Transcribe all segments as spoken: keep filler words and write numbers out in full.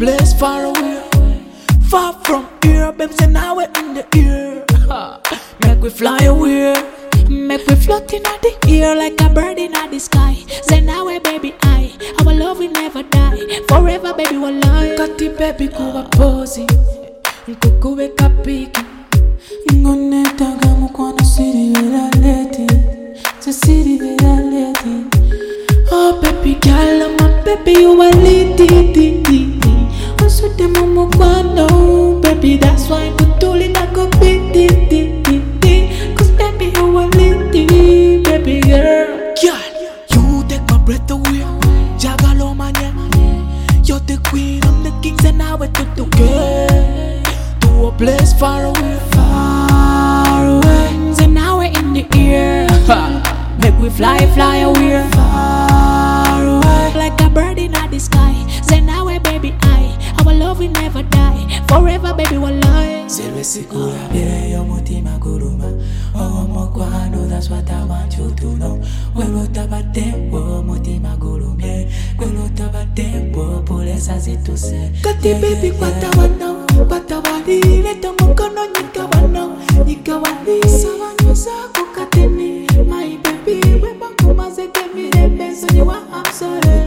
place far away, far from here, baby. Say now we're in the air. Make we fly away, make we float in the air like a bird in the sky. Say now we baby I, our love will never die. Forever baby we'll lie. Kati baby kuwa posi, nkukuwe kapiki. Ngoneta gamu kwa na siri vela leti, so siri vela leti. Oh baby girl, my baby you are liti. Also the momo kwano, baby that's why I put all it I go biti. Cause baby you are liti, baby girl. Girl, you take my breath away. Jagalo manya, you're the queen, I'm the king, and now we're together to a place far away, far away. So now we're in the air, make we fly, fly away, far away, like a bird in the sky. Say now we baby I, our love will never die. Forever baby we'll lie. Selve sikura bire yo mutima guruma. Oh mokwano, that's what I want you to know. Kwelo tabate wo mutima gurumye. Kwelo tabate wo pulesa zituse. Kati baby kwata wana, kwata wali leto mukono nika wana, nika wali sawanyo zako kateni. My baby we makumaze kemire beso you are I'm sorry.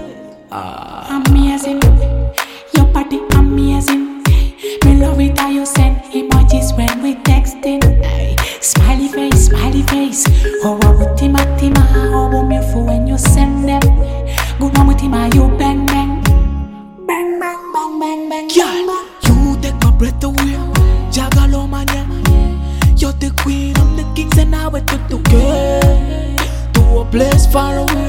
Amazing, your body amazing. Me love it how you send emojis when we texting. Ay, smiley face, smiley face. Oh, mutima tima, oh, me for when you send them. Good mutima, you bang bang, bang bang bang bang bang. Girl, you take my breath away. Jagalo manya, you're the queen, I'm the king, and now we're together to a place far away,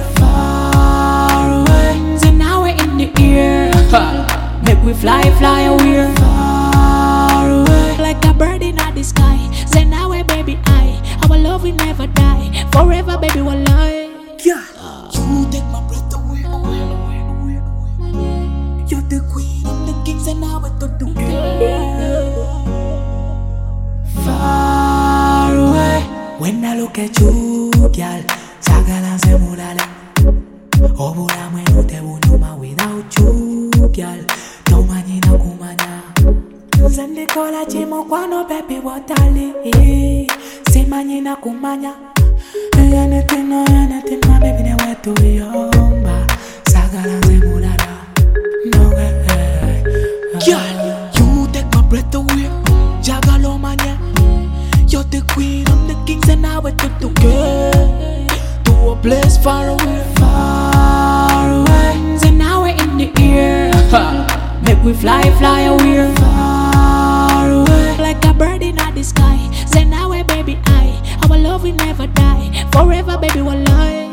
far away. So now we're in the air, make we fly, fly away, far away, like a bird in the sky. Say now we baby I, our love will never die. Forever baby we'll lie. Yeah, you take my breath away, away, away, away, away. You're the queen, I'm the king, and now we're together far away. When I look at you, girl, sagala se mulala. Obula mwenu te bunuma without you, girl. Tomanyi na kumanya. Sende kola chimo kwano baby watali. Simanyi na kumanya. Anything no anything my baby ne wetu yomba. Sagala se mulala. No way. Girl, you take my breath away. Jagalo manya. You're the queen, I'm the king, and now we're together to a place far away, far away. So now we're in the air, make we fly, fly away, far away, like a bird in the sky. Say now we baby I, our love will never die. Forever baby we'll lie.